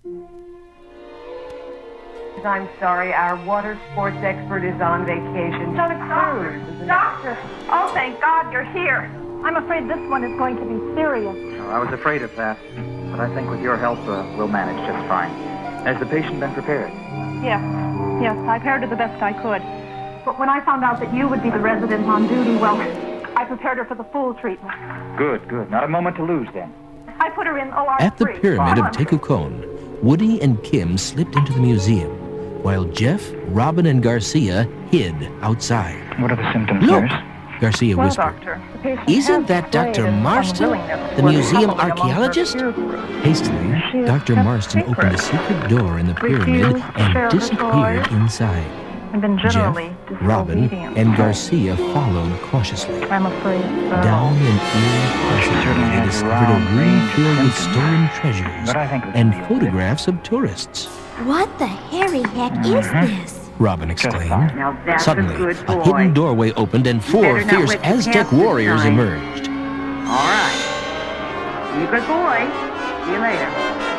I'm sorry, our water sports expert is on vacation. So it's Doctor! Oh, thank God you're here. I'm afraid this one is going to be serious. Oh, I was afraid of that, but I think with your help, we'll manage just fine. Has the patient been prepared? Yes, I prepared her the best I could. But when I found out that you would be the resident on duty, well, I prepared her for the full treatment. Good. Not a moment to lose, then. I put her in OR3. At the pyramid of Tecukon, Woody and Kim slipped into the museum, while Jeff, Robin, and Garcia hid outside. What are the symptoms, Look, nurse? Garcia Well, whispered. Doctor, the patient Isn't has that Dr. displayed an Marston, unwillingness the to work museum properly among her archaeologist? peer group. Hastily, She has Dr. kept Marston opened a secrets, secret door in the pyramid refused to share and her disappeared toys, inside. and been generally Jeff, Robin, disobedient. and Garcia followed cautiously. I'm afraid so. Down an eerie passage, certainly they has discovered a round, room range filled with symptoms. stolen treasures But I think we and can deal with it. photographs of tourists. What the hairy heck is this? Robin exclaimed. Now that's Suddenly, a good boy. a hidden doorway opened and four better not fierce wet your Aztec pants this warriors time. emerged. All right. Be a good boy. See you later.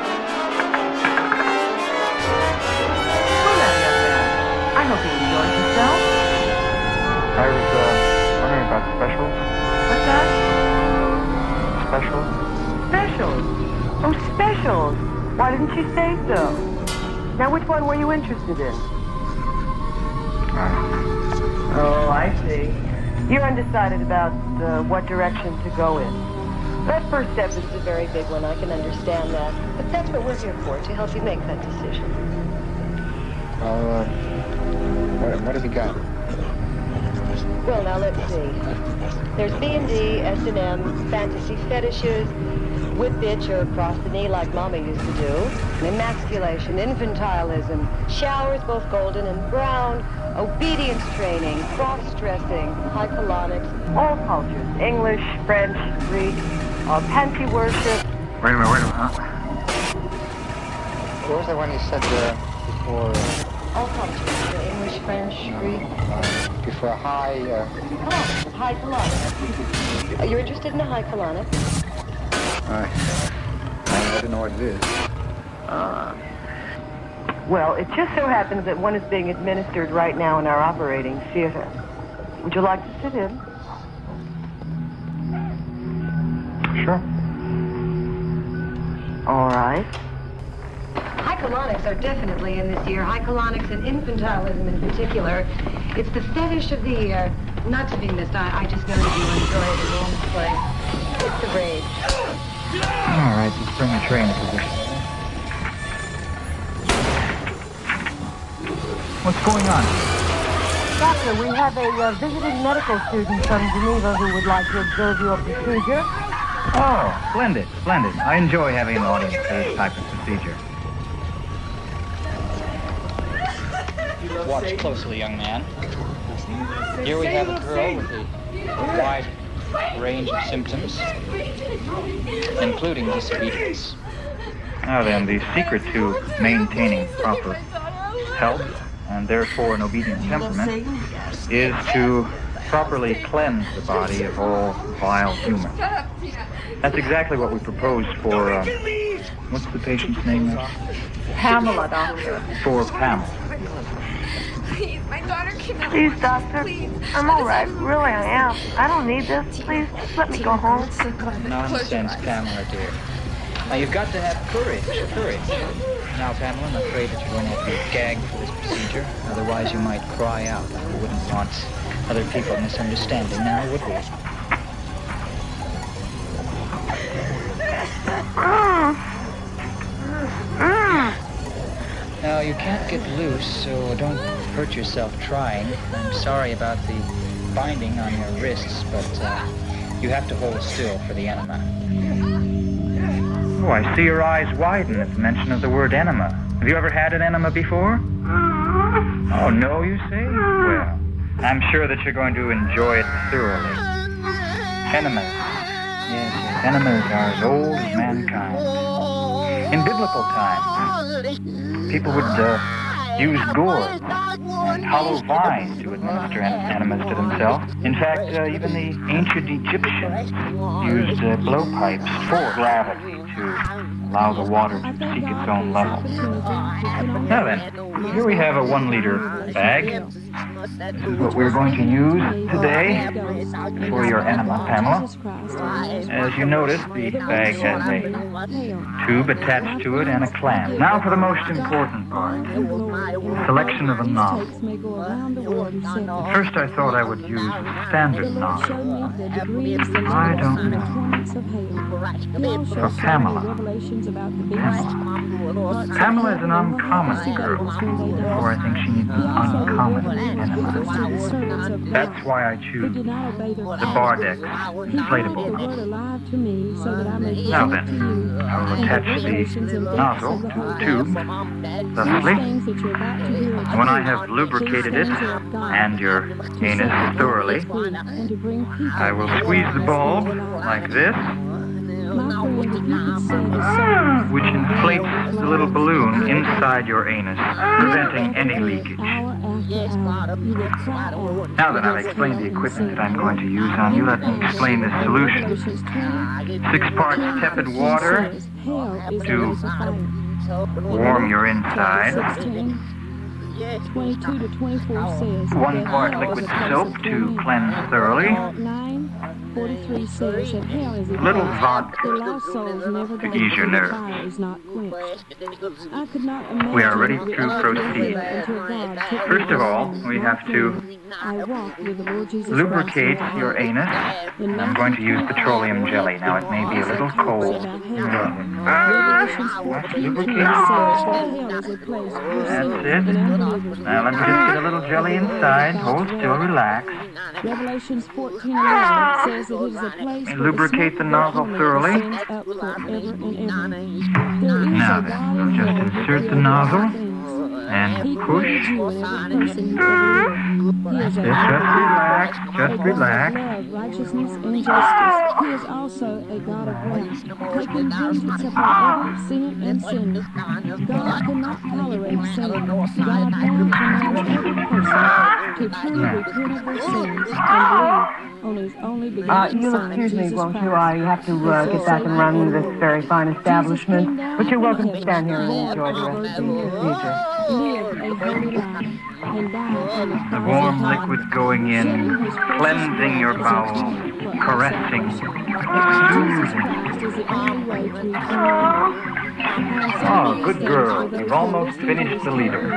Well, now, young man, I hope you enjoyed yourself. I was wondering about specials. What's that? Specials? Specials. Oh, specials. Why didn't you say so? Now, which one were you interested in? Oh, I see. You're undecided about what direction to go in. That first step is a very big one. I can understand that. But that's what we're here for, to help you make that decision. What have you got? Well, now, let's see. There's B&D, S&M, fantasy fetishes, whip bitch or cross the knee like Mama used to do, emasculation, infantilism, showers both golden and brown, obedience training, cross-dressing, high colonics, all cultures, English, French, Greek, panty worship. Wait a minute, huh? What was that one you said before? All cultures, English, French, Greek. Before high, Colonics, high colonics. You're interested in a high colonic? I don't know what it is. Well, it just so happens that one is being administered right now in our operating theater. Would you like to sit in? Sure. All right. High colonics are definitely in this year. High colonics and infantilism in particular. It's the fetish of the year. Not to be missed. I just know that you enjoy it in Rome's play. It's the rage. All right, let's bring the tray into position. What's going on? Doctor, we have a visiting medical student from Geneva who would like to observe your procedure. Oh, splendid. I enjoy having an audience for this type of procedure. Watch closely, young man. Here we have a girl with a wide range of symptoms, including disobedience. Now then, the secret to maintaining proper health, and therefore an obedient temperament, is to properly cleanse the body of all vile humor. That's exactly what we proposed for, what's the patient's name now? Pamela, Doctor. For Pamela. Please, my daughter cannot. Please, doctor. Please. I'm all right. Really, I am. I don't need this. Please, just let me go home. Nonsense, Pamela, dear. Now, you've got to have courage. Now, Pamela, I'm afraid that you're going to have to be gagged for this procedure. Otherwise, you might cry out. We wouldn't want other people misunderstanding now, would we? Now, you can't get loose, so don't hurt yourself trying. I'm sorry about the binding on your wrists, but you have to hold still for the enema. Oh, I see your eyes widen at the mention of the word enema. Have you ever had an enema before? Oh, no, you say? Well, I'm sure that you're going to enjoy it thoroughly. Enemas. Yes, enemas are as old as mankind. In biblical times, people would use gourds and hollow vines to administer enemas to themselves. In fact, even the ancient Egyptians used blowpipes for gravity to allow the water to seek its own level. Now then, here we have a 1-liter bag. This is what we're going to use today for your enema, Pamela. As you notice, the bag has a tube attached to it and a clamp. Now for the most important part, selection of a novel. At first I thought I would use a standard novel. I don't know. For Pamela. Pamela is an uncommon girl, therefore I think she needs an uncommon enema. That's why I choose the Bardex inflatable. Now then, I will attach the nozzle to the tube, thusly. When I have lubricated it and your anus thoroughly, I will squeeze the bulb like this, which inflates the little balloon inside your anus, preventing any leakage. Now that I've explained the equipment that I'm going to use on you, let me explain this solution. 6 parts tepid water to warm your inside. 1 part liquid soap to cleanse thoroughly. 43 says that hell is a little vodka to ease your nerves. We are ready to proceed. First of all, we have to lubricate your anus. And I'm going to use petroleum jelly. Now, it may be a little cold. Lubricate. That's it. Now, let me just get a little jelly inside. Hold still, relax. Revelations 14:11 says that it is a place lubricate the nozzle thoroughly. Now then, we'll just insert the nozzle and push. That's it, just relax. Righteousness and justice. He is also a God of wrath, taking vengeance upon every sin and sinner. God cannot tolerate sin. God commands every person to truly repent of their sins and believe on His only begotten You'll Son, excuse me, Jesus won't you? Christ. I have to get back and run this very fine establishment. But you're welcome to stand here and enjoy the rest of the procedure. Live a holy life and die on The warm liquid going in, cleansing your bowels, caressing, soothing. Oh, good girl. You've almost finished the liter.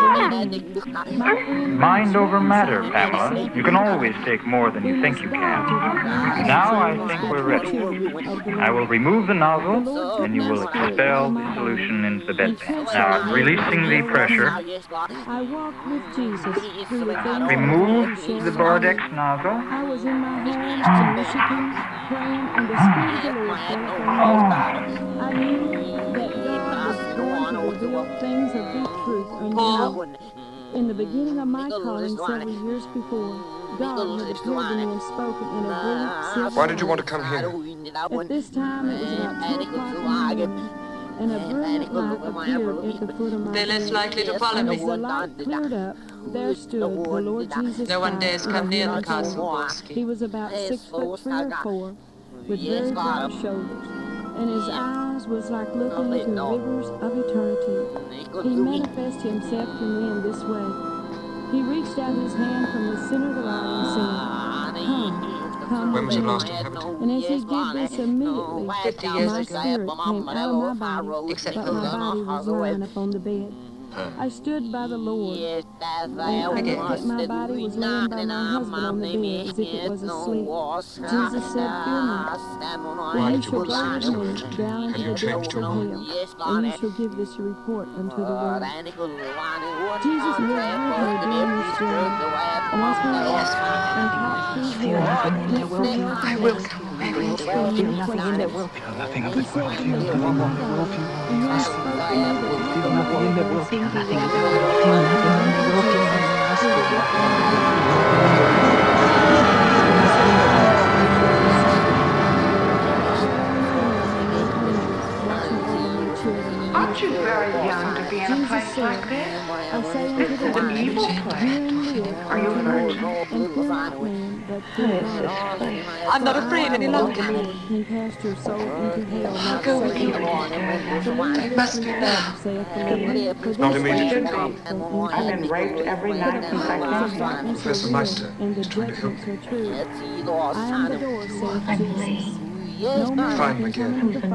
Mind over matter, Pamela. You can always take more than you think you can. Now I think we're ready. I will remove the nozzle, and you will expel the solution into the bedpan. Now I'm releasing the pressure. I walked with Jesus through the things Remove the Bardex nozzle. I was in my homes in Michigan, praying, and the Spirit of the Lord fell upon me. I knew that God was going to reveal things of deep truth unto me. In the beginning of my calling several years before, God had appeared to me and spoken in a brief, simple Why did you want to come here? At this time, it was about 2 o'clock in the morning, and a brilliant light appeared at the foot of my They're less bed. likely to follow me. As the light cleared up, there stood the Lord Jesus No one Christ dares come in near the my castle, form. Borski. He was about 6'3" or 4", with very broad shoulders, and his eyes was like looking into rivers of eternity. He manifested himself to me in this way. He reached out his hand from the center of the light and said, Come When was it with last me." inhabited? And as he did this immediately, 50 my years ago. spirit came out of my body, Except but for my that. body was lying upon the bed. I stood by the Lord, and I looked at my body was laying by my husband on the bed as if it was asleep. Jesus said, Fear not, for you shall go with me down into the depths of hell, and you shall give this report unto the world. Jesus lived with me during this journey, and as we walked and talked through hell, I will come. I will feel nothing in there will feel nothing of the quality of the one that will feel us. Feel nothing in there will feel nothing in there will feel nothing in there will feel Aren't you She's very young to be in a place like this. This is an evil place. Are you a virgin? I'm not afraid any longer. I'll go with you. I must do now. Not immediately. I've been raped every night since I came here. Professor Meister is trying to help you. I believe. Fine, McGinn.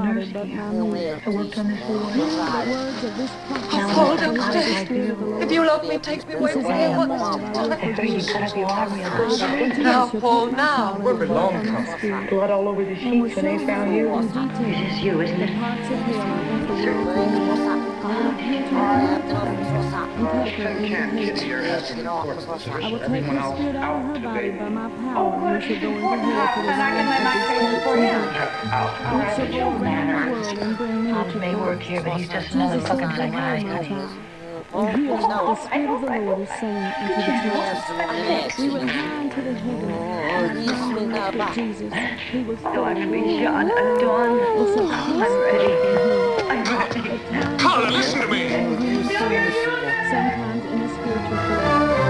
Paul, don't stay. If you love me, take me away from here once. Now, Paul, now. Where belong come? Blood all over the sheets when they found you. This is you, isn't it? Can't get to your house in the courts. I will take the spirit out of her body by my power, and we shall go into hell for the And I can lay my case for him. We shall go around the world and bring many Tom may work here, but he's just another fucking psychotic. And here, the Spirit of the Lord is saying unto the churches, we went high into the heaven, and with Jesus, he was Do I have to be shot at dawn? I'm ready. I'm ready. Carla, listen to me! Sometimes in the spiritual form.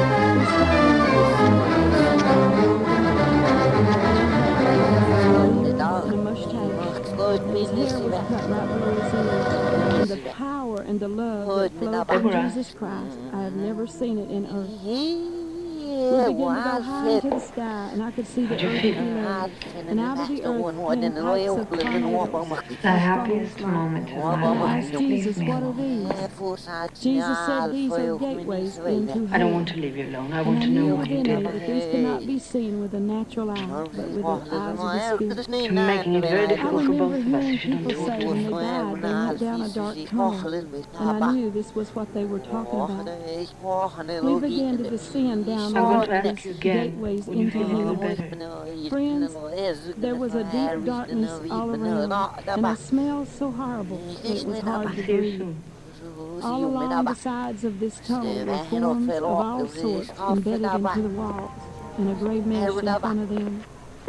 His hair was cut right below his ears, and the power and the love that flowed from Jesus Christ, I have never seen it in earth. We began to go high into the sky, and I could see the earth below, and out of the earth came pipes of tornadoes. The happiest moment of my life. Jesus, what are these? Jesus said these are gateways into hell. I don't want to leave you alone. I want to know what you did. That these cannot be seen with the natural eye, but with the eyes of the Spirit. You're making it very difficult for both of us if you don't People talk say to when us. they died, they went down a dark tunnel, and I knew this was what they were talking about. We began to descend down I'm going all to ask these you again gateways when you into feel a little hell. better. Friends, there was a deep darkness all around, and a smell so horrible that it was hard to breathe. All along the sides of this tunnel were forms of all sorts embedded into the walls, and a gray mesh in front of them.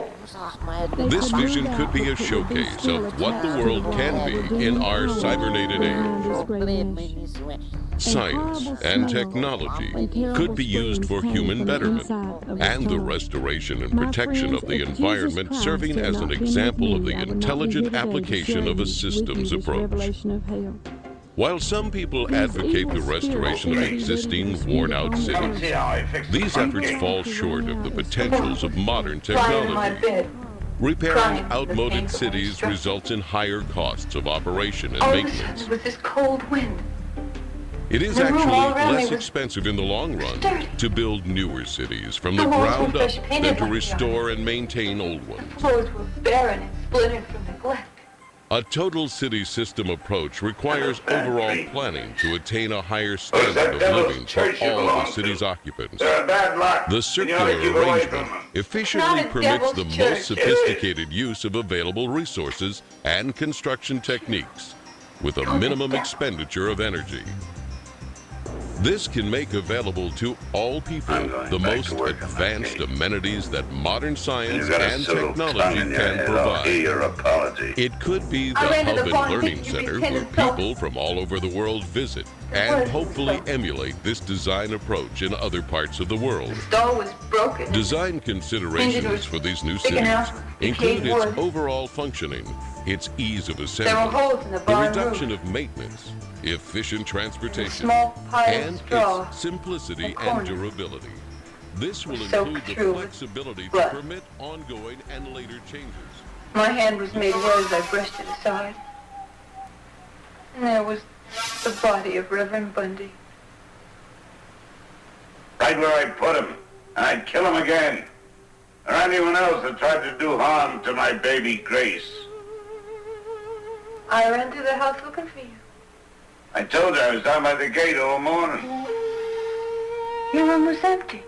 This vision could be a showcase of what the world can be in our cybernated age. Science and technology could be used for human betterment and the restoration and protection of the environment, serving as an example of the intelligent application of a systems approach. While some people advocate the restoration of existing, worn-out cities, these efforts fall short of the potentials of modern technology. Repairing outmoded cities results in higher costs of operation and maintenance. With this cold wind. It is actually less expensive in the long run to build newer cities from the ground up than to restore and maintain old ones. Floors were barren and splintered from neglect. A total city system approach requires overall planning to attain a higher standard of living for all the city's occupants. The circular arrangement efficiently permits the most sophisticated use of available resources and construction techniques with a minimum expenditure of energy. This can make available to all people the most advanced amenities that modern science and technology can provide. It could be the hub and learning center where people from all over the world visit and hopefully emulate this design approach in other parts of the world. The stall was broken. Design considerations for these new cities include its overall functioning, its ease of assembly, the reduction of maintenance, efficient transportation, and its simplicity and durability. This will include the flexibility to permit ongoing and later changes. My hand was made red as I brushed it aside. And there was the body of Reverend Bundy. Right where I put him, and I'd kill him again. Or anyone else that tried to do harm to my baby Grace. I ran to the house looking for you. I told her I was down by the gate all morning. Your room was empty.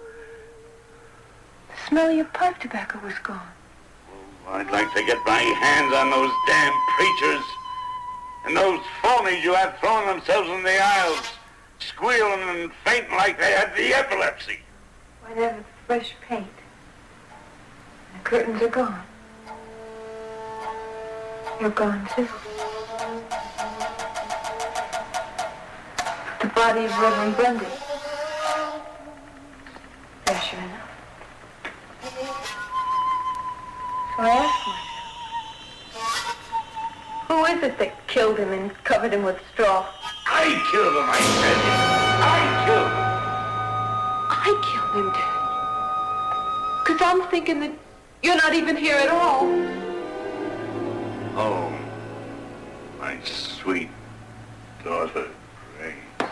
The smell of your pipe tobacco was gone. I'd like to get my hands on those damn preachers and those phonies you had throwing themselves in the aisles, squealing and fainting like they had the epilepsy. Why, they have fresh paint. The curtains are gone. You're gone, too. body of Reverend Grundy. Yes, sure enough. So I asked myself, who is it that killed him and covered him with straw? I killed him, I said. I killed him. I killed him, Dad. Because I'm thinking that you're not even here at all. Oh, my sweet daughter, Grace.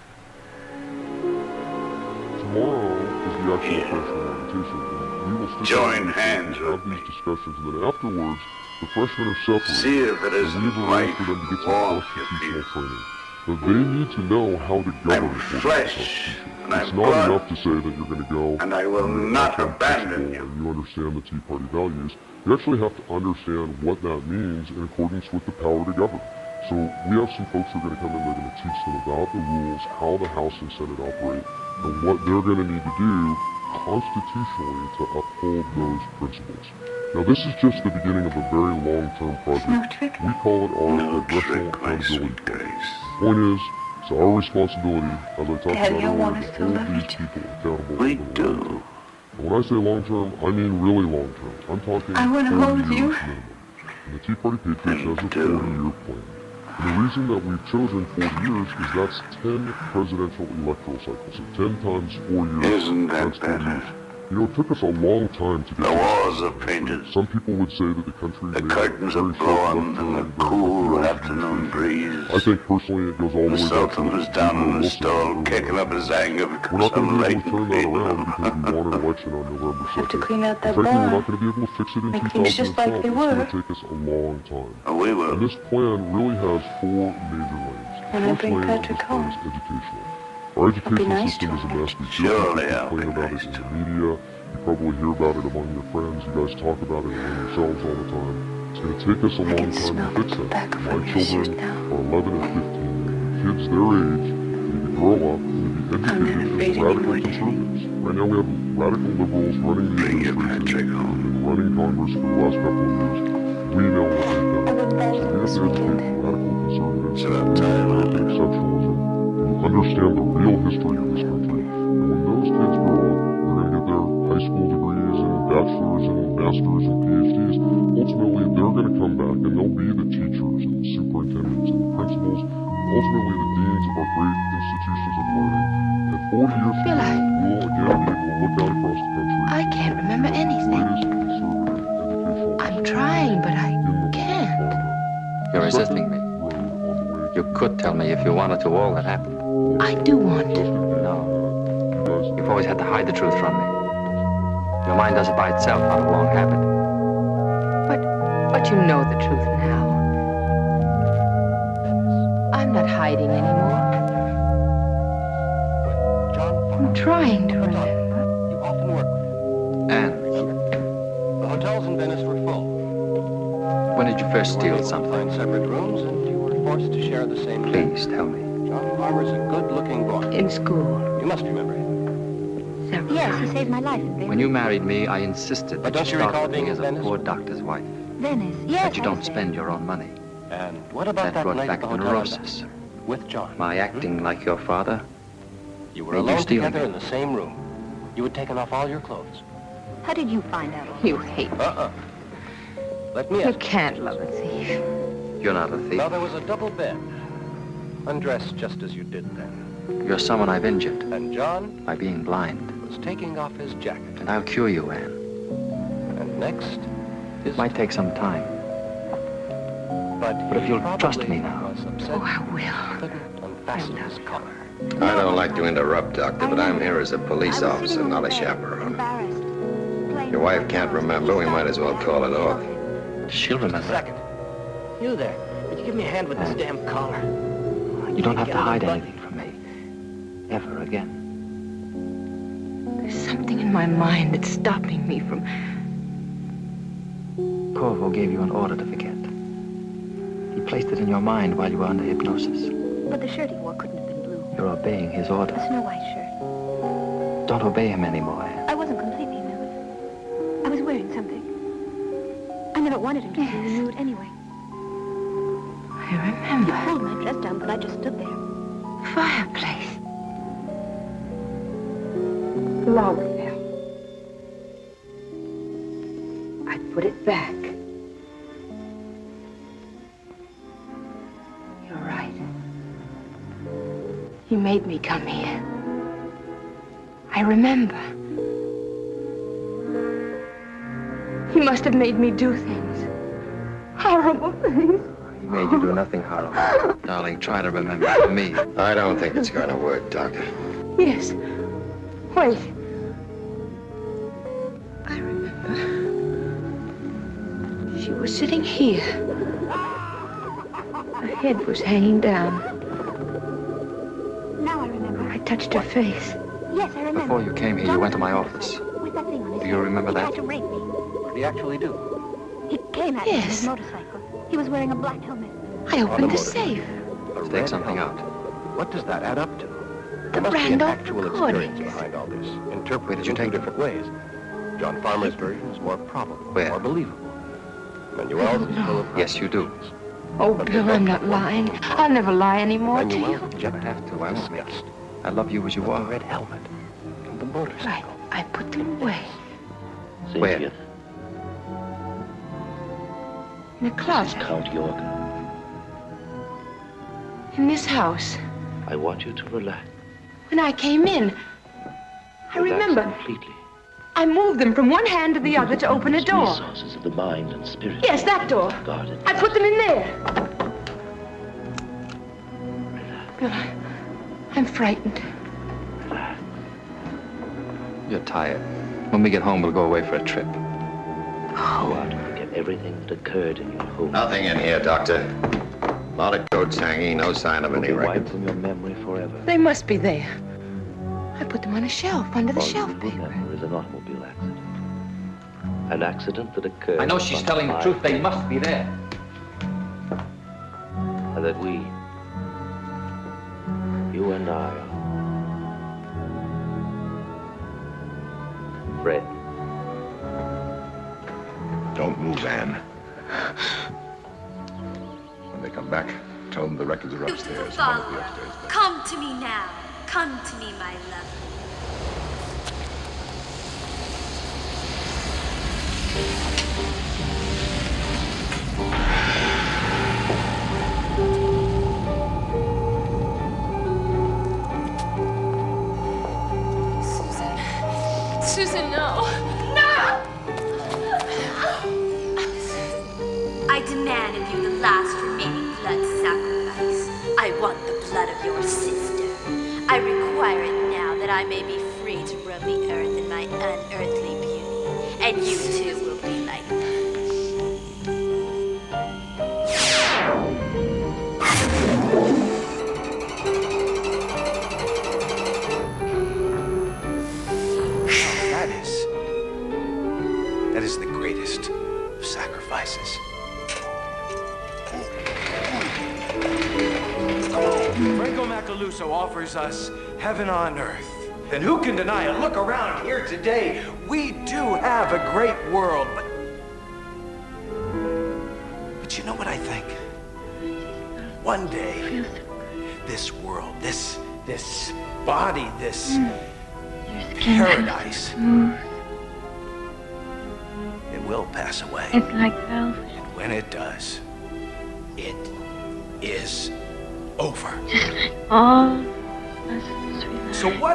Tomorrow is the actual freshman orientation, and we will stick join hands have these discussions, and then afterwards, the freshmen are separated. See if it isn't and we have right for them to get to some walk constitutional training. But they need to know how to govern I'm flesh, and It's I'm not blood, enough to say that you're going to go and I will not abandon you. and you understand the Tea Party values. You actually have to understand what that means in accordance with the power to govern. So we have some folks who are going to come in, they're going to teach them about the rules, how the House and Senate operate, and what they're going to need to do constitutionally to uphold those principles. Now this is just the beginning of a very long-term project. We call it our Congressional Accountability Project. The point is, it's our responsibility, as I talked about earlier, to hold these people accountable. We do. And when I say long-term, I mean really long-term. I'm talking 40 years minimum. And the Tea Party Patriots has a 40-year plan. And the reason that we've chosen 40 years is that's 10 presidential electoral cycles. So 10 times 4 years. Isn't that better? You know, it took us a long time to get the walls are painted. Some people would say that the country... The curtains are blowing in the cool afternoon breeze. I think personally it goes all the way back to... The Sultan was down in the stall kicking up his anger because I'm late. I'm turn that around because we won an election on November 2nd. Have to clean out that Frankly, we're bar. not going to be able to fix it in Make 2012. things just like they were. It's going to take us a long time. Oh, we will. And this plan really has 4 major lanes. When I The first bring lane of Patrick this plan home, is educational. Our educational nice system is a mess. We Surely I'll complain be about nice it in the media. You probably hear about it among your friends. You guys talk about it among yourselves all the time. It's going to take us a long time to fix that. My children are 11 and 15. The kids their age need to grow up and to be educated as radical conservatives. Right now we have radical liberals running the administration and running Congress for the last couple of years. We know what they've done. So we have to educate radical conservatives and exceptionalism and understand the real history of this country. And when those kids grow up, they're going to get their high school degrees and bachelors and masters and PhDs. Ultimately, they're going to come back and they'll be the teachers and the superintendents and the principals, and ultimately the deans of our great institutions of learning. And 40 years from now, we'll again be able to look out across the country. I can't remember anything. I'm trying, but I can't. You're resisting me. You could tell me if you wanted to all that happened. I do want to. No. You've always had to hide the truth from me. Your mind does it by itself out of long habit. But you know the truth now. I'm not hiding anymore. I'm trying to remember. You often work with him. And The hotels in Venice were full. when did you first steal something? Find separate rooms, and you were forced to share the same bed. Please tell me. John Farmer's a good-looking boy. In school. You must remember him. Several Yes, times. he saved my life in Venice. When you married me, I insisted But that don't you you start recall with me being as in a Venice? poor doctor's wife. Venice, yes. That you I don't saved. spend your own money. And what about That that brought night back at the the hotel neurosis. with John? My acting like your father. You were made you alone steal together again. in the same room. You had taken off all your clothes. How did you find out? You hate me. Let me You ask. can't love a thief. You're not a thief. Now, there was a double bed. Undressed just as you did then. You're someone I've injured And John by being blind. was taking off his jacket. And I'll cure you, Anne. And next, It might take some time. but if he you'll probably trust me now. was upset Oh, I will. couldn't unfasten his collar. I don't like to interrupt, Doctor, but I'm here as a police officer, not a chaperone. Embarrassed. Your wife can't remember, we might as well call it off. She'll remember. Second. You there. Would you give me a hand with this damn collar? You don't have to Get out hide of the anything from me. Ever again. There's something in my mind that's stopping me from... Corvo gave you an order to forget. He placed it in your mind while you were under hypnosis. But the shirt he wore couldn't have been blue. You're obeying his order. A Snow White shirt. Don't obey him anymore, Anne. I wasn't completely nude. I was wearing something. I never wanted him to see me nude anyway. I remember. He pulled my dress down, but I just stood there, fireplace. Log fell. I put it back. You're right. He made me come here. I remember. He must have made me do things. Horrible things. He made you do nothing horrible. Darling, try to remember me. I don't think it's going to work, Doctor. Yes. Wait. I remember. She was sitting here. Her head was hanging down. Now I remember. I touched her face. Yes, I remember. Before you came here, you went to my office. With that thing on his Do you remember that? He tried to rape me. What did he actually do? He came at me on Yes. his motorcycle. He was wearing a black helmet. I opened the safe. A Take red something helmet. out. What does that add up to? The There must be an Randall actual experience Codes. behind all this, Where interpreted did you in take two it? different ways. John Farmer's version is more probable, Where? more believable. Manuel's is full of Yes, you do. Oh, Bill, I'm not lying. I'll never lie anymore to you. Manuel You don't have to. I won't make it. I love you as you the are. red helmet and the motorcycle. Right. I put them away. Where? In the closet. Count York. In this house. I want you to relax. When I came in, I Relax remember completely. I moved them from one hand to the other to open a These door. resources of the mind and spirit. Yes, that door. Guarded. I put them in there. Bill, I'm frightened. You're tired. When we get home, we'll go away for a trip. Go out and forget everything that occurred in your home. Nothing in here, Doctor. A lot of coats hanging, no sign of Will any be record. wiped from your memory forever. They must be there. I put them on a shelf under the All shelf you paper. remember is an automobile accident. An accident that occurred. I know she's on telling the my truth. They must be there. And that we, you and I, Fred. Don't move, Anne. When they come back, tell them the records are upstairs. One of the upstairs. Come to me now. Come to me, my love. Susan, no. No! I demand of you the last remaining blood sacrifice. I want the blood of your sister. I require it now that I may be free to roam the earth in my unearthly beauty. And you too will be like me. That is the greatest of sacrifices. Franco Macaluso offers us heaven on earth. And who can deny it? Look around here today. We do have a great world, but you know what I think? One day, this world, this body, this paradise, it will pass away. It's like velvet. And when it does, it is over. All So what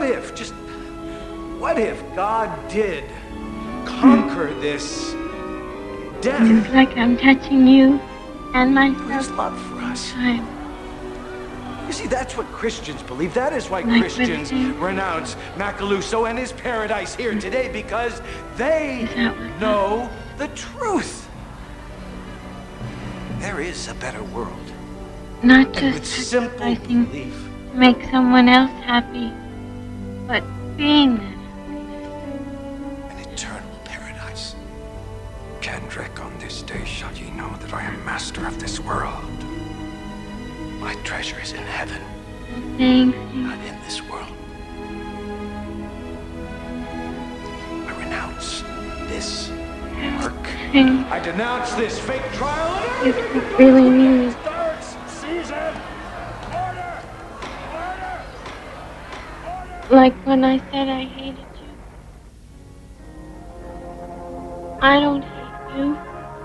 if God did conquer this death? It's like I'm touching you and myself. His love for us. Time. You see, that's what Christians believe. That is why Like Christians living. renounce Macaluso and his paradise here today, because they know the truth. There is a better world. Not And with just simple sacrificing belief, to make someone else happy, but being there. an eternal paradise. Kendrick, on this day shall ye know that I am master of this world. My treasure is in heaven, Thanks. not in this world. I renounce this work. I denounce this fake trial and It's really me. starts season. Order! Order! Like when I said I hated you. I don't hate you.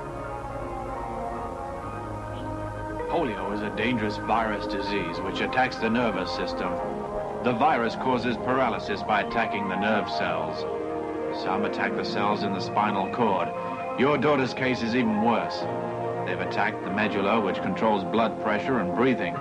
Polio is a dangerous virus disease which attacks the nervous system. The virus causes paralysis by attacking the nerve cells. Some attack the cells in the spinal cord. Your daughter's case is even worse. They've attacked the medulla, which controls blood pressure and breathing.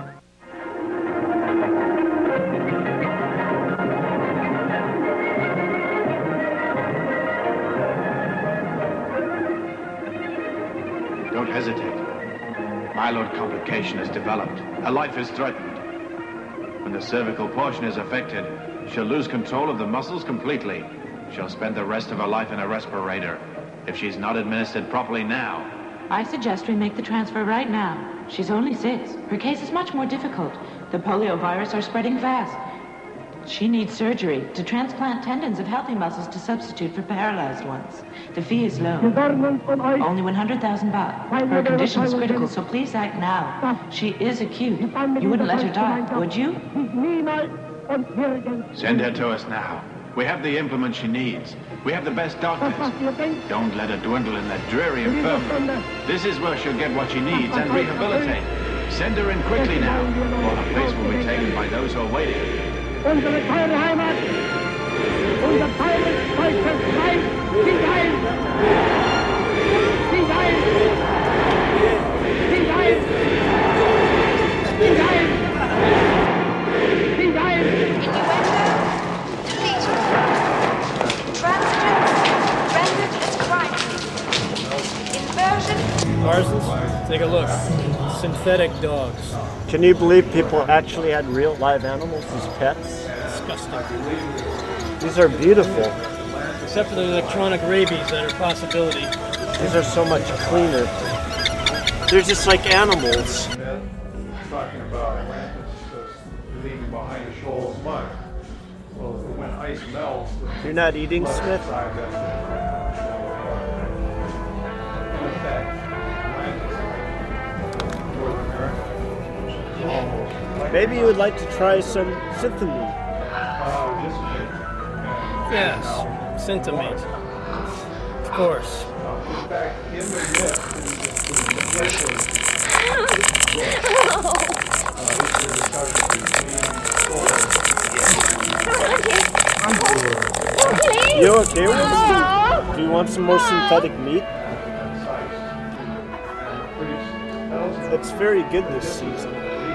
Don't hesitate. Myeloid complication is developed. Her life is threatened. When the cervical portion is affected, she'll lose control of the muscles completely. She'll spend the rest of her life in a respirator. If she's not administered properly now. I suggest we make the transfer right now. She's only 6. Her case is much more difficult. The polio virus are spreading fast. She needs surgery to transplant tendons of healthy muscles to substitute for paralyzed ones. The fee is low. Only 100,000 baht. Her condition is critical, so please act now. She is acute. You wouldn't let her die, would you? Send her to us now. We have the implement she needs. We have the best doctors. Don't let her dwindle in that dreary infirmary. This is where she'll get what she needs and rehabilitate. Send her in quickly now, or her place will be taken by those who are waiting. Unsere teure Heimat, unser teures deutsches Reich, sieg ein! Sieg ein! Sieg ein! Sieg ein! Sieg ein! Parsons, take a look. Synthetic dogs. Can you believe people actually had real live animals as pets? Disgusting. These are beautiful. Except for the electronic rabies that are a possibility. These are so much cleaner. They're just like animals. Talking about Atlantis leaving behind a shoal of mud. Well, when ice melts... You're not eating, Smith? Maybe you would like to try some Synthamine. Yes, Synthamine. Of course. You okay, Winston? Do you want some more synthetic meat? It's very good this season.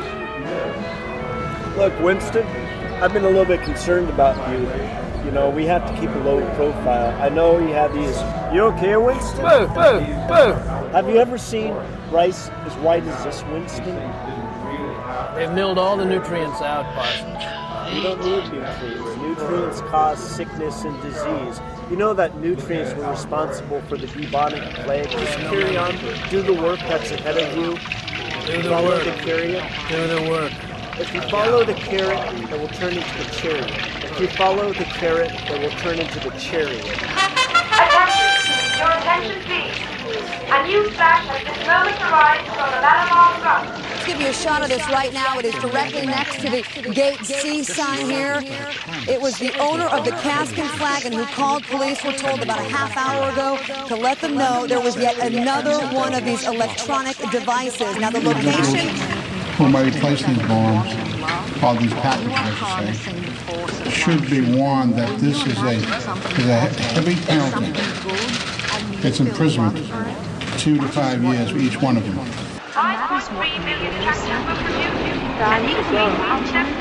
Look, Winston, I've been a little bit concerned about you. You know, we have to keep a low profile. I know you have these... You okay, Winston? Boo, boo, boo! Have you ever seen rice as white as this, Winston? They've milled all the nutrients out, Parsons. You don't need nutrients. Nutrients cause sickness and disease. You know that nutrients were responsible for the bubonic plague. Just carry on. Do the work that's ahead of you. Do the Follow work. the carrot. Do the work. If you follow the carrot, it will turn into the cherry. If you follow the carrot, it will turn into the cherry. Attention! Your attention please. A new flash has this moment arrived from the Malamar front. Let's give you a shot of this right now. It is directly next to the Gate C sign here. It was the owner of the cask and flagon who called police, we're told, about a half hour ago to let them know there was yet another one of these electronic devices. Now the location... Whomever placed these bombs, or these packages, I should say, should be warned that this is a heavy penalty. It's imprisonment, 2 to 5 years for each one of them. 5.3 million tractors were produced, an increase of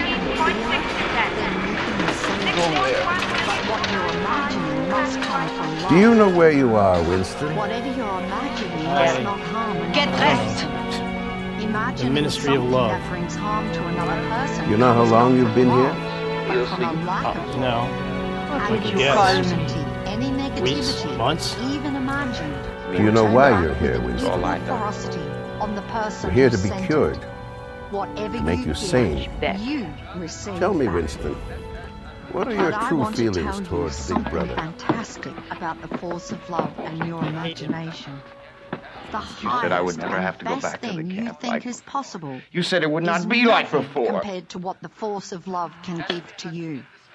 17.6%. Do you know where you are, Winston? Whatever you're imagining does not harm another. Get rest! The Ministry of Love. That brings harm to another person. You know how long you've been here? No. Like you guess. Weeks, months. Even imagined. Do you know why you're here, Winston? On the person We're here to be cured, Whatever to make you sane. You receive Tell me, that. Winston, what are your But I true want to feelings tell you towards Big something Brother? fantastic about the force of love and your imagination. The You said I would highest never and have to go best back to the thing you camp think like is possible. You said it would not is be like nothing before. compared to what the force of love can give to you.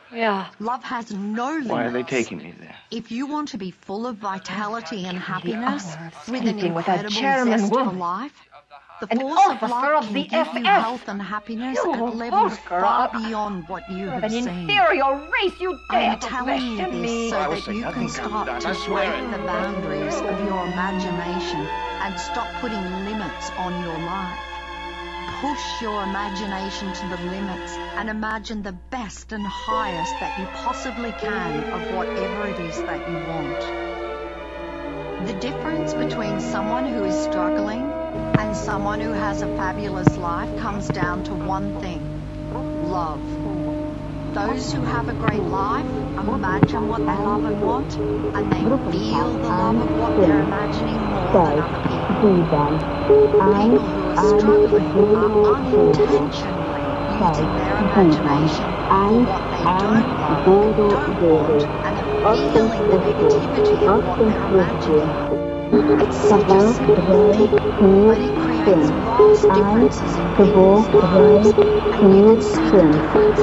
Yeah. Love has no limits. Why are they taking me there? If you want to be full of vitality and happiness, with an Speaking with a incredible German zest for woman. life, the An force of officer love of can the give you FF. health and happiness You at levels Oscar, far beyond what you have an seen. inferior race, you dare I'm to telling you question this me. so that you can start to break the boundaries of your imagination and stop putting limits on your life. Push your imagination to the limits and imagine the best and highest that you possibly can of whatever it is that you want. The difference between someone who is struggling and someone who has a fabulous life comes down to one thing: love. Those who have a great life imagine what they love and want, and they feel the love of what they're imagining more than other people. People who are struggling are unintentionally using their imagination for what they don't love and don't want, and are feeling the negativity of what they're imagining. It's such a simple thing, but it creates vast differences in people's lives, and you can see the difference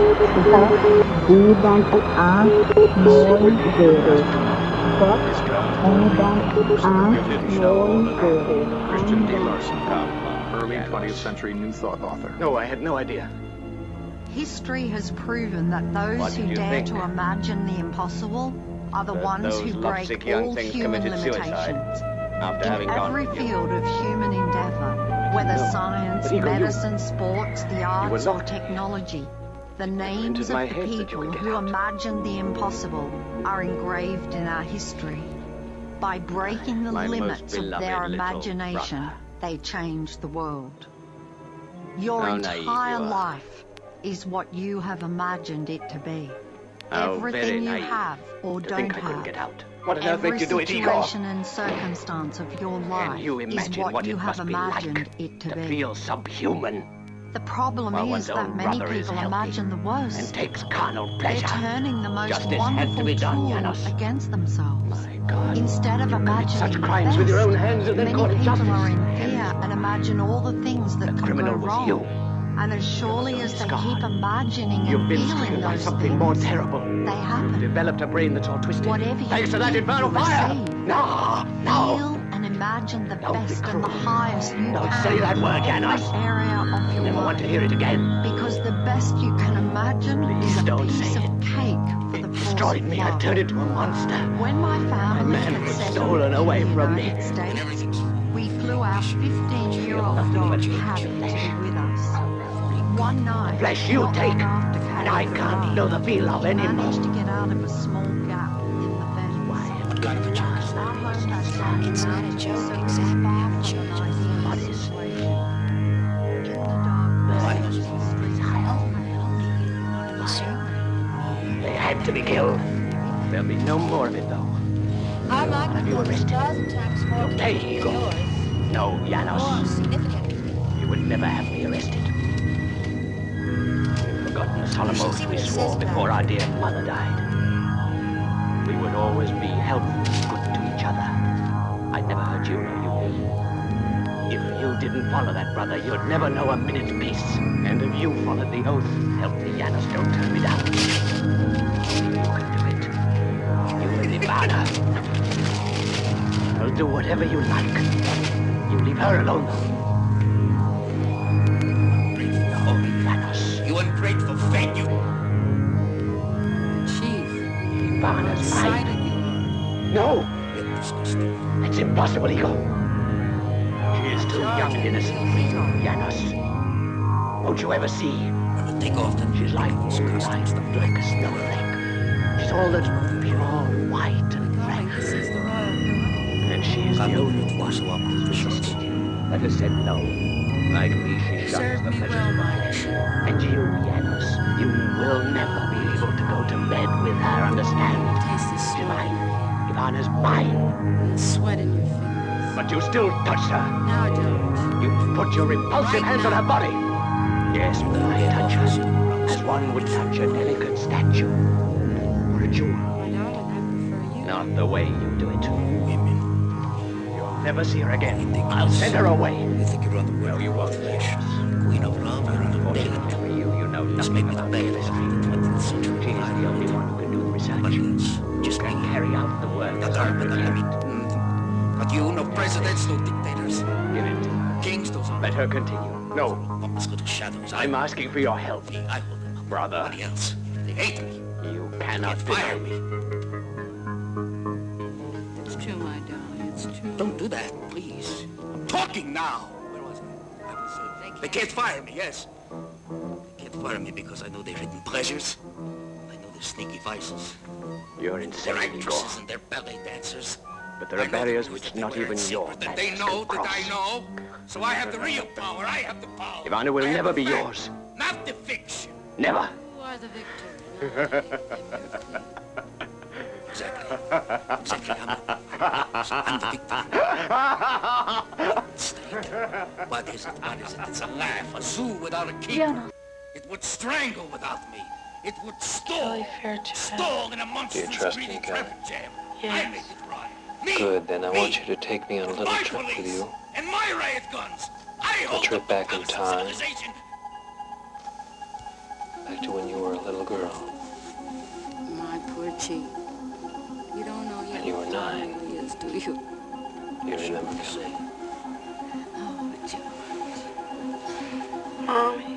Christian D. Larson, early 20th century New Thought author. No, I had no idea. History has proven that those What who did you dare think? to imagine the impossible are the ones Those who lovesick break young all things human committed suicide limitations. after In having every gone. field of human endeavor, whether science, But Igor, medicine, sports, the arts, were or not. technology, the names entered of my the head that you people would get who out. imagined the impossible are engraved in our history. By breaking the My most limits of beloved their little imagination, brother. they changed the world. Your How naive entire you are. life is what you have imagined it to be. How very Everything you naive have or to don't think I couldn't have. get out. What on earth Every made you do it, Igor? situation and circumstance of your life you is imagine what, what you it have must be imagined like it to to be. feel subhuman The problem while is one's that own many brother is people healthy imagine the worst. and takes carnal They're pleasure. turning the most Justice had to wonderful be done, tool Janos. against themselves. My God. Instead of You commit imagining such the crimes best, with your own hands and then many call it people justice. are in fear and imagine all the things that The can criminal go was wrong. you. And as surely as they keep imagining You've and been feeling stricken by those something things, more terrible. they happen. Developed a brain that's all twisted. Whatever you Thanks to that think infernal you fire. receive, No. feel and imagine the Don't be best and cruel. the highest you Don't can say that word, in every Janos. area of your Never life. want to hear it again. Because the best you can imagine Please is a don't piece say of cake for the force Destroyed of me. love. I turned into a monster. When my family man had was settled stolen in away the from me. United States, we flew our 15-year-old dog Habby to be with us. One night, Flesh you not take, long after and I Cabby can't arrived, know the feel of he anymore. managed to get out of a small gap in the fence. Our home had gone down so far from the ideal situation. In the darkness, They had to be killed. There'll be no more of it, though. I'd like Have to you put arrested? 1,000 times more You'll pay, than Igor. yours. No, More Janos. significant. You would never have me arrested. You've forgotten the solemn oath we swore before our dear mother died. We would always be helpful and good to each other. I'd never hurt you, nor you me. If you didn't follow that, brother, you'd never know a minute's peace. And if you followed the oath, help me, Janos, don't turn me down. Only you can do it. You and Ivana. I'll do whatever you like. You leave her alone, though. No, Janos. You ungrateful fake, you... Chief, Ivana's side mine. of you. No! That's impossible, Igor. She is too young and innocent for you, Janos. Won't you ever see? Take off the... She's like moonlight, like a snowflake. She's all that's pure, white, and frank. And she is the only one who has resisted you, that has said no. Like me, she shuns the pleasures of life. And you, Janos, you will never be able to go to bed with her, understand? She's mine. Ivana's mine. Sweat in your fingers. But you still touched her. No, I don't. You put your repulsive hands on her body. Yes, but I touch her as one would touch a delicate statue or a jewel. I know, and I prefer you. Not the way you do it. You'll never see her again. I'll send her away. You think you're on the No, you won't. Queen of Love, you're on the bed. Fortunately for you, you know nothing about the history. She's the only one who can do the research. Just can carry out the work. But you, no presidents, no dictators. Give it to her. Kings, those are... Let her continue. No. Shadows. I'm asking for your help. I hold them up. Brother. Nobody else. They hate me. You cannot fire me. It's true, my darling. It's true. Don't do that, please. I'm talking now. Where was I? They can't fire me, yes. They can't fire me because I know their hidden pleasures. I know their sneaky vices. You're Their insane, Igor. actresses and their ballet dancers. But there are barriers which not even your That they know that I know. So I have the real power. I have the power. Ivana will never be yours. Not the fiction. Never. You are the victor. Exactly. Exactly. I'm the victim. What is it? What is it? It's a laugh. A zoo without a keeper. It would strangle without me. It would stall. Stall in a monstrous greedy traffic jam. I made it right. Me. Good, then I want you to take me on a little My trip police with you. And my riot guns. I A hold trip the back in palace of time. civilization. Back to when you were a little girl. My poor Chief. You don't know yet. And you were 9. Yes, do you? You remember, Kelly? Oh, George. Mommy.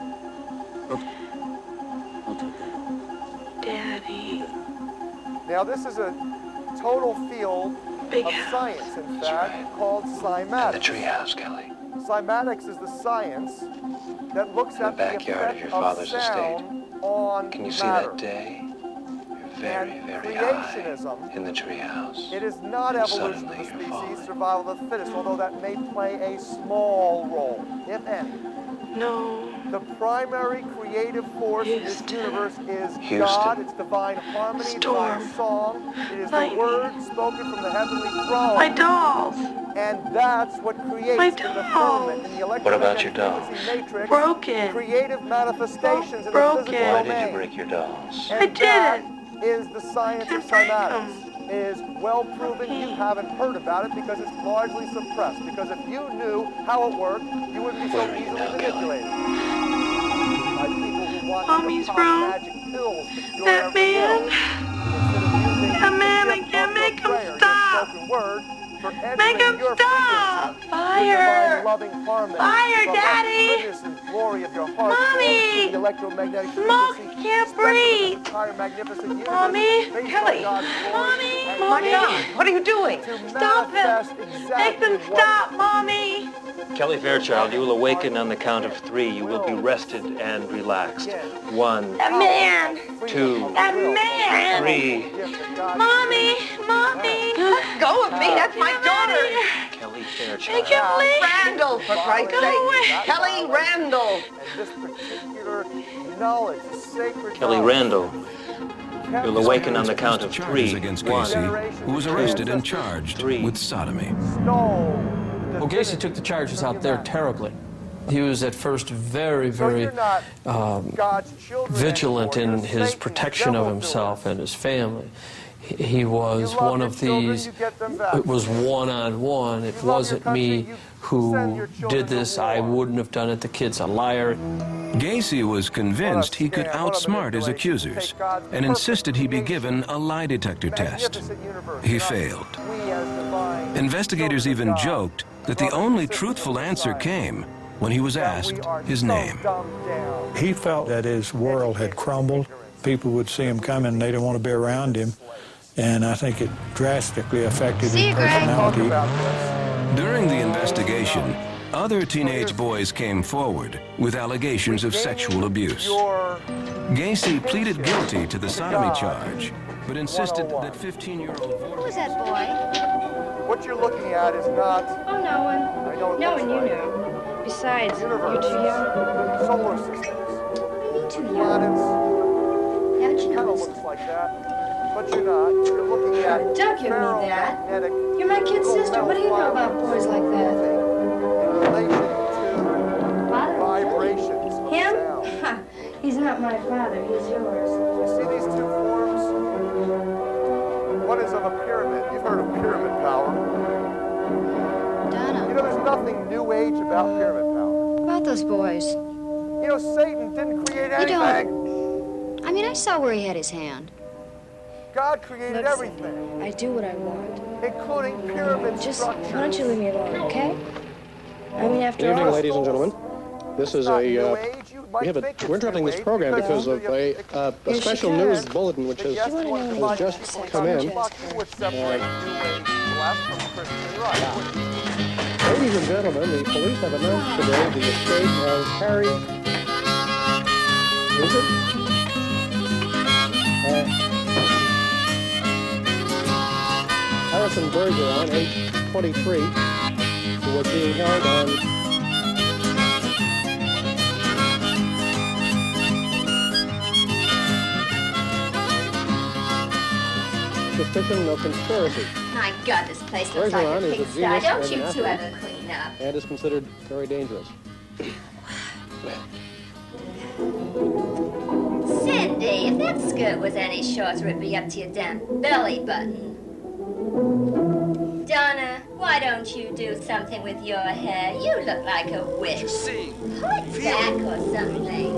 I'll do that. Daddy. Now, this is a total field of science, in fact, called cymatics. The treehouse, Kelly. Cymatics is the science that looks at the backyard of effect your father's sound on Can you see matter. that day? You're very, very creationism, high in the treehouse. It is not And evolution of suddenly the you're species, falling. survival of the fittest, although that may play a small role, if any. No. The primary creative force in this universe is Houston. God, it's divine harmony, Storm. divine song. It is Lightning. the word spoken from the heavenly throne. My dolls. And that's what creates My in the firmament, in the What about your electromagnetic dolls? frequency matrix, Broken. creative manifestations in Broken. the physical Why domain. did you break your dolls? And I didn't. that is the science of cymatics. It is well proven. You haven't heard about it because it's largely suppressed. Because if you knew how it worked, you wouldn't be so Where are you easily now, manipulated. By people who want Mommy's to pop room. magic pills to cure That every man. ill. Instead of using That man, the I gift can't of make your him prayer, your stop. spoken word, for Make entering him your stop. frequency, Fire. your divine loving harmony, Fire, from Daddy. the goodness and glory of your heart Mommy. into the electromagnetic Smoke, frequency, can't spectrum of breathe. this entire magnificent universe, Mommy. based on Kelly. God's glory Mommy. and Mommy. grace What are you doing? to Stop him. manifest Make exactly them what stop, Mommy. Kelly Fairchild, you will awaken on the count of 3. You will be rested and relaxed. 1, That man. 2, That man. 3. Mommy. Mommy. Let go of me. That's my daughter. Kelly Make Fairchild. him leave. Randall, for Christ's Go away. sake. Kelly Randall. And this particular knowledge, the sacred Kelly knowledge, Randall, you'll awaken on the count of 3. Charges against 1, Gacy, who was arrested and charged with sodomy. Well, Gacy took the charges out there terribly. He was at first very, very vigilant in his protection of himself and his family. He was one of these, it was one-on-one. It wasn't me who did this. I wouldn't have done it. The kid's a liar. Gacy was convinced he could outsmart his accusers and insisted he be given a lie detector test. He failed. Investigators even joked that the only truthful answer came when he was asked his name. He felt that his world had crumbled. People would see him coming and they didn't want to be around him. And I think it drastically affected his personality. During the investigation, other teenage boys came forward with allegations of sexual abuse. Gacy pleaded guilty to the sodomy charge, but insisted that 15-year-old... Who was that boy? What you're looking at is not... Oh, no one. I know it No looks one you like know. Besides, universe, you're too young. solar systems, What do you mean too young? planets. Haven't you Kind of noticed? looks like that. But you're not. You're looking at Don't give me that. ferromagnetic You're my kid sister. What do you know about boys like that? in relation to vibrations of Him? sound. He's not my father. He's yours. You see these two forms? One is of a pyramid. You've heard of pyramid power. Donna. You know, there's nothing new age about pyramid power. About those boys. You know, Satan didn't create anything. I mean, I saw where he had his hand. God created everything. I do what I want. Including pyramid structures. Why don't you leave me alone, okay? I mean, after all... Good evening, ladies and gentlemen. This is we're interrupting this program because of a special news bulletin which has just come in. Ladies and gentlemen, the police have announced today the escape of Harry... Is it? Harrison Bergeron, age 23, who was being held on suspicion of conspiracy. My God, this place looks like a pigsty. Don't you two ever clean up? And is considered very dangerous. Cindy, if that skirt was any shorter, it'd be up to your damn belly button. Donna, why don't you do something with your hair? You look like a witch. Pull it back or something.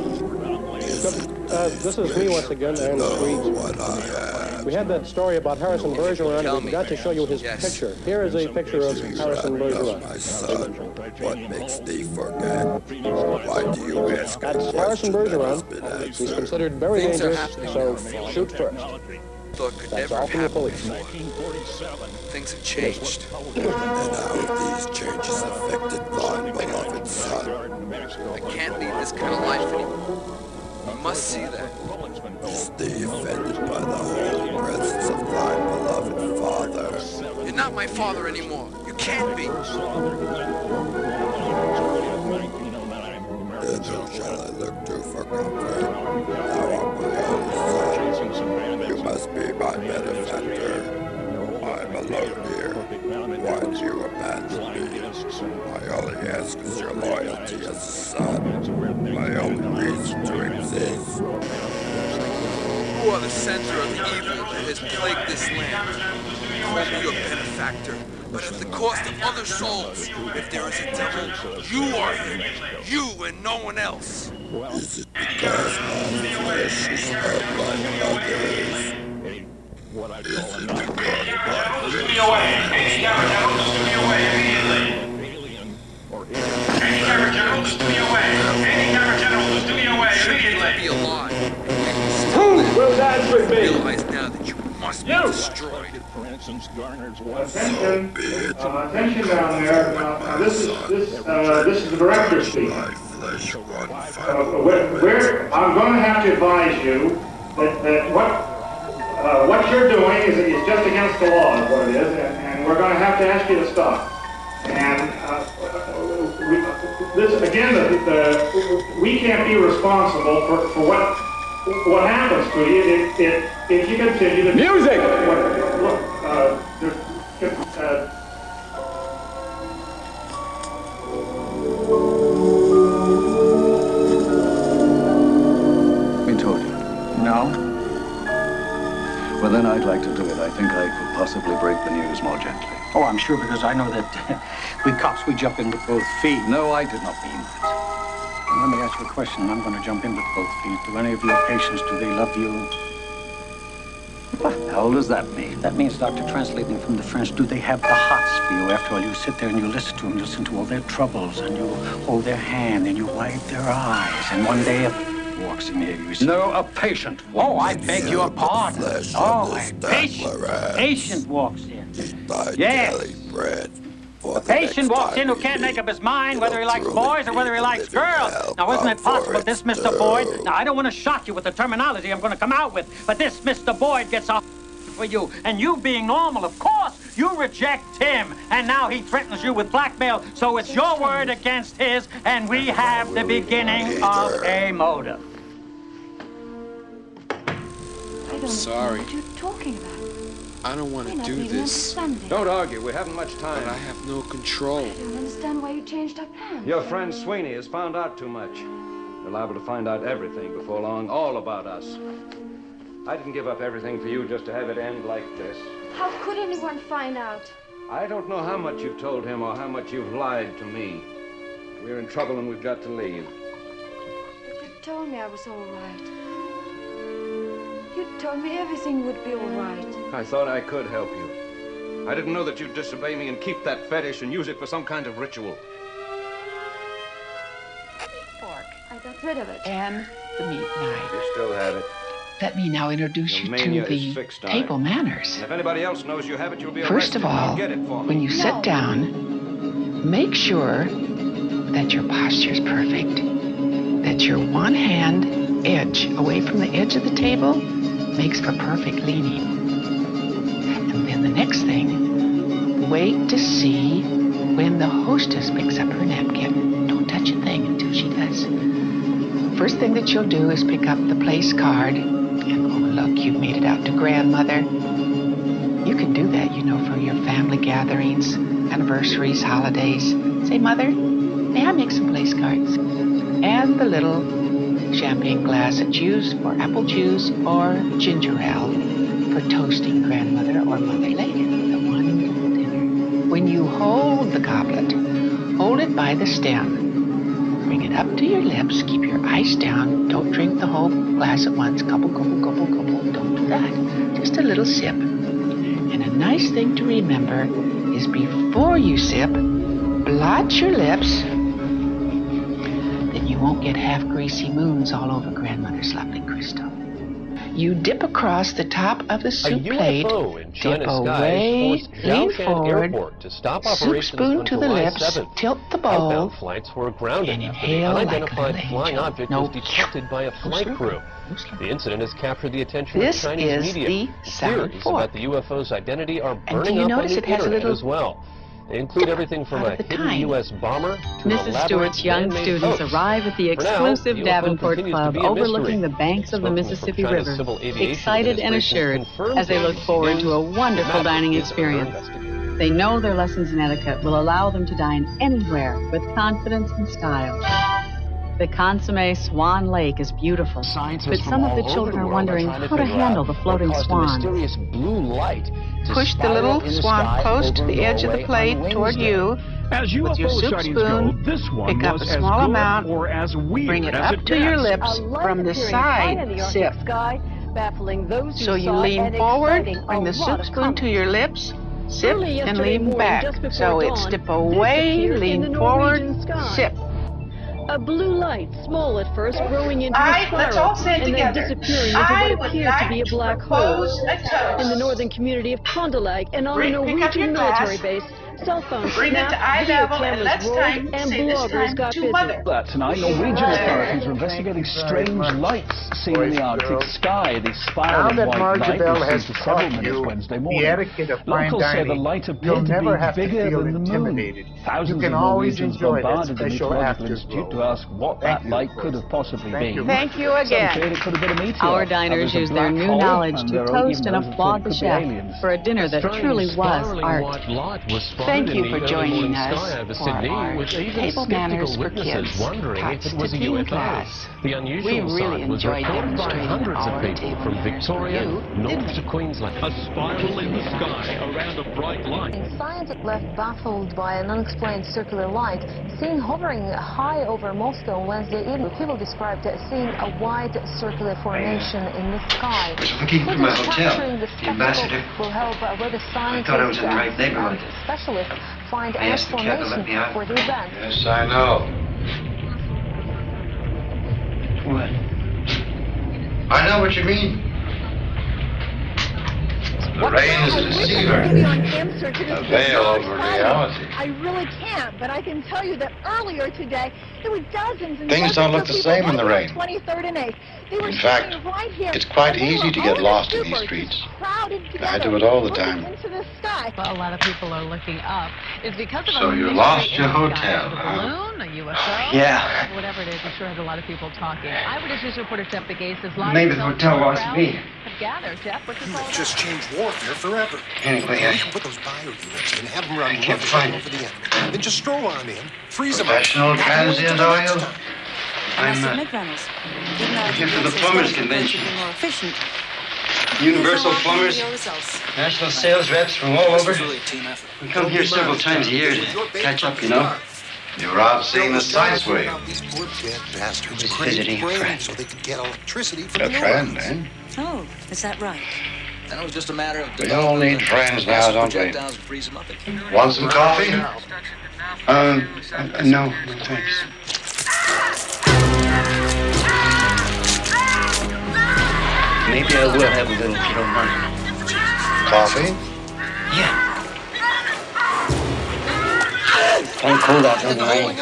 This is me once again, and we had that story about Harrison Bergeron, and we got to show you his picture. Here is a picture of Harrison Bergeron. My son, what makes thee forget? Why do you ask? That's Harrison Bergeron. He's considered very dangerous, so shoot first. Thought could never have happened before. Things have changed. And how have these changes affected thy beloved son? I can't lead this kind of life anymore. You must see that. Is thee offended by the holy presence of thy beloved father? You're not my father anymore. You can't be. Thither shall I look to for comfort. Thou art my only son. You must be my benefactor. My beloved dear, why do you abandon me? I only ask is your loyalty as a son. My only reason to exist. You are the center of the evil that has plagued this land. Call me your benefactor, but at the cost of other souls. If there is a devil, you are him. You and no one else. Is it because my flesh is hurt like others? Is it because to be away. Any camera generals to be away immediately. Any camera generals to be away. Any camera generals to be away immediately. Be alive. Who will dance with me? Realize now that you must be destroyed. Attention down there. This is the director speaking. I'm going to have to advise you that what you're doing is just against the law, is what it is, and we're going to have to ask you to stop. And we can't be responsible for what happens to you if you continue to... Music! We told you. No? Well, then I'd like to do it. I think I could possibly break the news more gently. Oh, I'm sure, because I know that we cops, we jump in with both feet. No, I did not mean that. Let me ask you a question. I'm going to jump in with both feet. Do any of your patients, do they love you? What the hell does that mean? That means, Doctor, translating from the French, do they have the hots for you? After all, you sit there and you listen to them, you listen to all their troubles, and you hold their hand, and you wipe their eyes, and one day walks in here, you see... No, a patient. Oh, I beg your pardon. Oh, a patient walks in. Yes. A patient walks in who can't make up his mind whether he likes boys or whether he likes girls. Now, isn't it possible this Mr. Boyd... Now, I don't want to shock you with the terminology I'm going to come out with, but this Mr. Boyd gets a for you. And you being normal, of course, you reject him. And now he threatens you with blackmail. So it's your word against his, and we have the beginning of a motive. I'm sorry. What are you talking about? I don't want to do this. Don't argue. We haven't much time. But I have no control. I don't understand why you changed our plans. Your friend Sweeney has found out too much. You're liable to find out everything before long, all about us. I didn't give up everything for you just to have it end like this. How could anyone find out? I don't know how much you've told him or how much you've lied to me. We're in trouble and we've got to leave. You told me I was all right. You told me everything would be all right. I thought I could help you. I didn't know that you'd disobey me and keep that fetish and use it for some kind of ritual. Fork. I got rid of it. And the meat knife. You still have it. Let me now introduce you to the table manners. And if anybody else knows you have it, you'll be First of all, when you sit down, make sure that your posture is perfect, that your one hand edge away from the edge of the table makes for perfect leaning. And then the next thing, wait to see when the hostess picks up her napkin. Don't touch a thing until she does. First thing that you'll do is pick up the place card, and oh look, you've made it out to grandmother. You can do that, you know, for your family gatherings, anniversaries, holidays. Say, Mother, may I make some place cards? And the little champagne glass that's used for apple juice or ginger ale for toasting grandmother or mother later. The wonderful dinner. When you hold the goblet, hold it by the stem. Bring it up to your lips. Keep your ice down. Don't drink the whole glass at once. Gobble, gobble, gobble, gobble. Don't do that. Just a little sip. And a nice thing to remember is before you sip, blot your lips. Then you won't get half greasy moons all over grandmother's lovely crystal. You dip across the top of the soup plate, dip away, lean forward, soup spoon to the lips, tilt the bowl, and inhale like a little angel. No, detected by a flight crew. The incident has captured the attention this of Chinese is media. the salad Theories fork. about the UFO's identity are And do burning you up on notice the it has a internet little as well. They include everything from a hidden U.S. bomber to Mrs. Stewart's young students arrive at the exclusive Davenport Club overlooking the banks of the Mississippi River, excited and assured as they look forward to a wonderful dining experience. They know their lessons in etiquette will allow them to dine anywhere with confidence and style. The consommé Swan Lake is beautiful, but some of the children are wondering how to handle the floating swans. Push the little swan close to the edge of the plate toward you. As With your soup spoon, pick up a small amount, bring it up to your lips from the side, sip. So you lean forward, bring the soup spoon to your lips, sip, and lean back. So it's dip away, lean forward, sip. A blue light, small at first, growing into a spiral, and then disappearing into what appears to be a black hole. In the northern community of Fond du Lac and on the Norwegian military base, cell phones snapped, video cameras rolled, and bloggers got busy. Tonight, Norwegian authorities are investigating strange lights seen in the Arctic sky. These spiraling white light was seen for several minutes Wednesday morning. Locals say the light appeared to be bigger than the moon. Thousands of Norwegians bombarded the Meteorological Institute to ask what that light could have possibly been. Thank you again. Some said it could have been a meteor. Our diners use their new knowledge to toast and applaud the chef for a dinner that truly was art. Thank you for joining us for our Table Manners for Kids Tots to Teen class. We really enjoyed demonstrating hundreds of our people table from manners Victoria for you, north to Queensland. A spiral in the sky around a bright light. Scientists left baffled by an unexplained circular light seen hovering high over Moscow on Wednesday evening. People described seeing a wide circular formation in the sky. Looking for my hotel. The ambassador. Will help whether I thought I was in the right neighborhood. Specialists find I an asked the cat to let me explanation out. for the event. Yes, I know. What? I know what you mean. The rain is a deceiver. A veil over reality. I really can't, but I can tell you that earlier today, there were dozens and Things don't look the same in the rain. 23rd and 8th. They were In fact, sitting right here. it's quite And they easy were to get holding lost in super these streets. crowded I together, do it all the looking time. into the sky. Well, a lot of people are looking up. It's because of So a you mystery lost in your the sky. hotel, A huh? balloon, a UFO, Yeah. whatever it is. I'm sure has a lot of people talking. Eyewitness News reporter Jeff DeGase is live. Maybe the hotel wants me. Have gathered. Jeff, what's this all about? Just change warfare forever. Anyway, You can put those bio units in, have them run can't roughshod find over the end. Then just stroll on in, freeze them Professional up. transient oil. I'm Nick Reynolds. Didn't know here if for you the guys plumbers were convention. to be more efficient. Universal Here's plumbers, your results. national sales reps from all over. We come here several times a year to catch up, you know. You were out seeing the sights, were you? These poor dead bastards was visiting a friend. so they could get electricity from A the friend, north. eh? Oh, is that right? Then it was just a matter of We all need friends now, don't we? projectiles and freeze them up. Want some coffee? No, thanks. Maybe I will have a little if you don't mind. Coffee? Yeah. Don't cool out in the rain.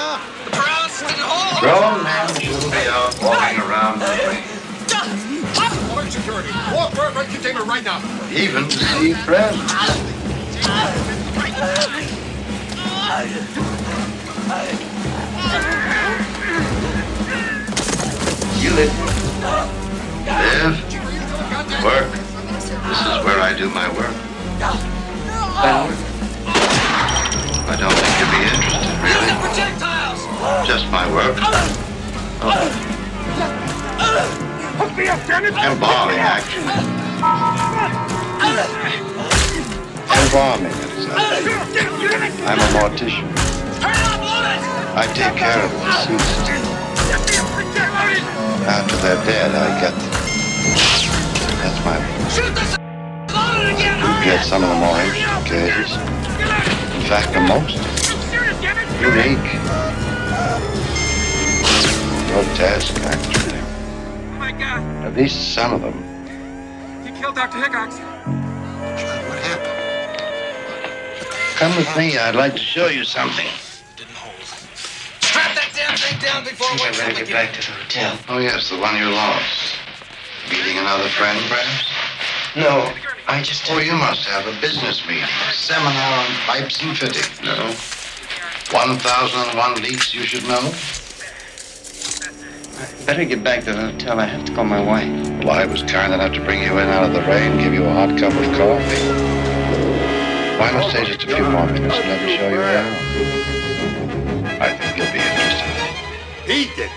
Grown men shouldn't be out walking around in the rain. Alert security. Walk right container right now. Even to see friends. You live. Live. Work. This is where I do my work. I don't think you'd be interested, really. Just my work. Hook me up, damn it! Embalming, actually. Embalming, exactly. I'm a mortician. I take care of the deceased. After they're dead, I get them. That's my work. You get some of the more interesting cases. In fact, the most unique. Grotesque, actually. Oh my God! At least some of them. He killed Dr. Hickox. What happened? Come with me. I'd like to show you something. Strap that damn thing down before I think I better get back to the hotel. Oh, yes, the one you lost. Meeting another friend, perhaps? No, I just... Oh, you must have a business meeting. A seminar on pipes and fitting. No. 1001 leaks you should know. I better get back to the hotel. I have to go my way. Well, I was kind enough to bring you in out of the rain, give you a hot cup of coffee. Why not stay just a few more minutes and let me show you around? I think you'll be interested. He did.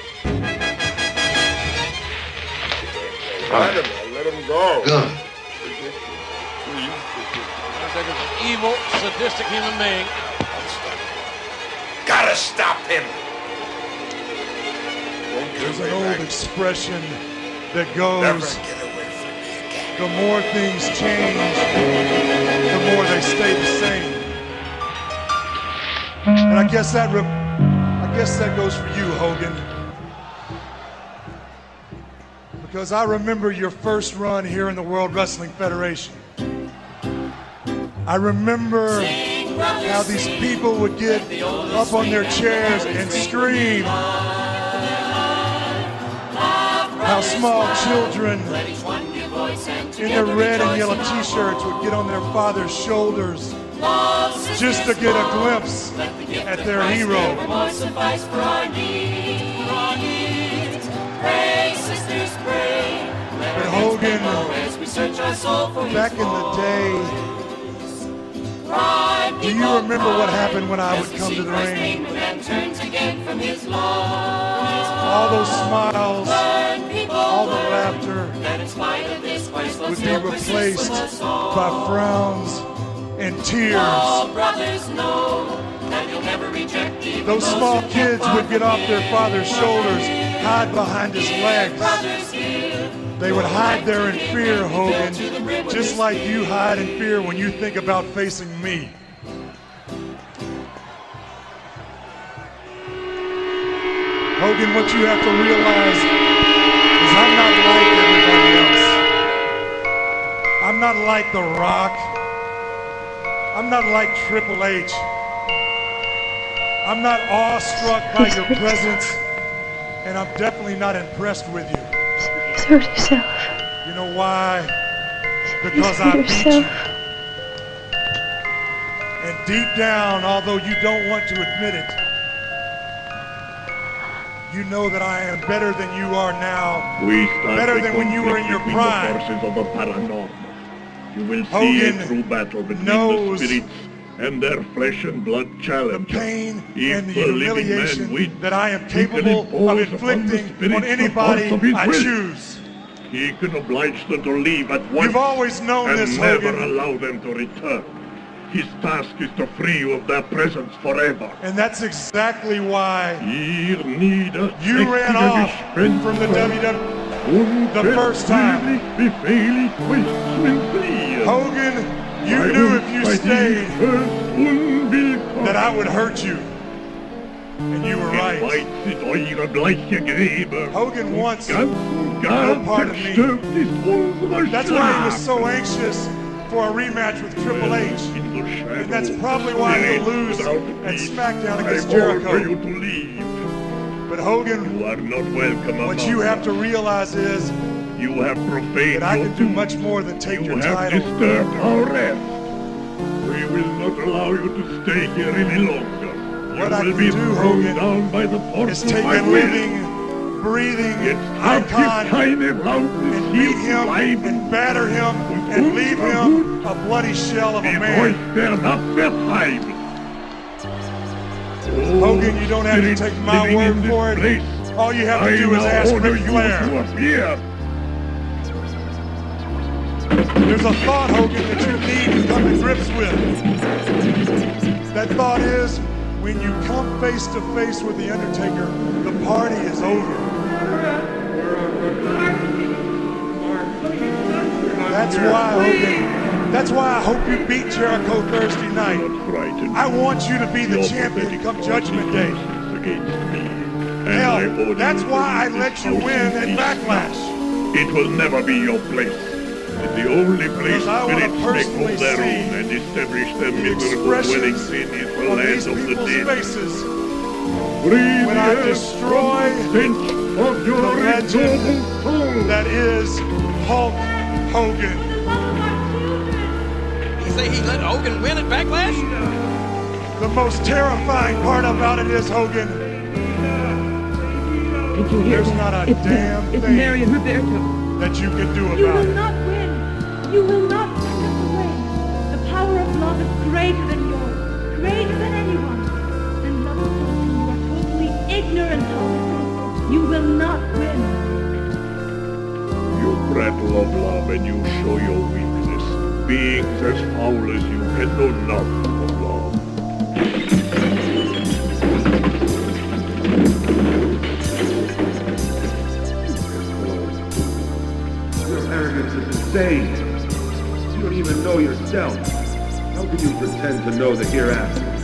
Let him go. Good. Undertaker's an evil, sadistic human being. Gotta stop him. There's an old expression that goes, the more things change, the more they stay the same. And I guess that goes for you, Hogan. Because I remember your first run here in the World Wrestling Federation. I remember how these people would get up on their chairs and scream. How small children in their red and yellow t-shirts would get on their father's shoulders just to get a glimpse at their hero. But Hogan, back in the day, do you remember what happened when I would come to the ring? All those smiles, all the laughter would be replaced by frowns and tears. Those small kids would get off their father's shoulders, hide behind his legs. They would hide there in fear, Hogan, just like you hide in fear when you think about facing me. Hogan, what you have to realize is I'm not like everybody else. I'm not like The Rock. I'm not like Triple H. I'm not awestruck by your presence, and I'm definitely not impressed with you. Please hurt yourself. You know why? Because I beat you. And deep down, although you don't want to admit it, you know that I am better than you are now. Better than when you were in your prime. You will see Hogan a true battle between knows the spirits and their flesh and blood challenge. the pain If and the the living man humiliation wins, that I am he can capable impose of upon the inflicting spirits on the anybody force of his I will. choose. He can oblige them to leave at once You've always known and this, never Hogan. allow them to return. His task is to free you of their presence forever. And that's exactly why you ran off from the WWE the first time. Hogan, you knew if you stayed that I would hurt you. And you were right. Hogan wants no part of me. That's why he was so anxious for a rematch with Triple H. And that's probably why he'll lose at SmackDown against Jericho. But Hogan, you are not welcome. What you have to realize is you have profaned that I can do much more than take your title. You have disturbed our rest. We will not allow you to stay here any longer. What I can do, Hogan, down by the is take a living, breathing icon and beat him and batter him and leave him a bloody shell of a man. Hogan, you don't have to take my word for it. All you have to do is ask Ric Flair. There's a thought, Hogan, that you need to come to grips with. That thought is, when you come face to face with The Undertaker, the party is over. That's why, Hogan, that's why I hope you beat Jericho Thursday night. I want you to be the champion come Judgment Day. Hell, that's why I let you win at Backlash. It will never be your place. The only place spirits make of their own and establish their miserable dwellings in is the land of the dead. When I destroy the legend that is Hulk Hogan. You say he let Hogan win at Backlash? The most terrifying part about it is, Hogan, there's not a damn thing that you can do about it. You will not win. You will not take us away. The power of love is greater than yours, greater than anyone. And love is something you are totally ignorant of. You will not win. You prattle of love and you show your weakness. Beings as foul as you can know nothing of love. Your arrogance is insane. You don't even know yourself. How can you pretend to know the hereafter?